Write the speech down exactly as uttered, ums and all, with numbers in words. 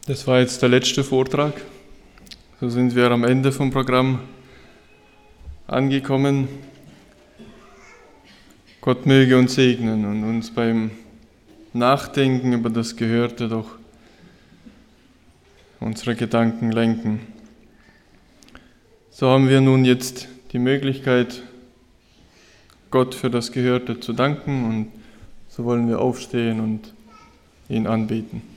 Das war jetzt der letzte Vortrag. So sind wir am Ende vom Programm angekommen. Gott möge uns segnen und uns beim Nachdenken über das Gehörte doch unsere Gedanken lenken. So haben wir nun jetzt die Möglichkeit, Gott für das Gehörte zu danken, und so wollen wir aufstehen und ihn anbeten.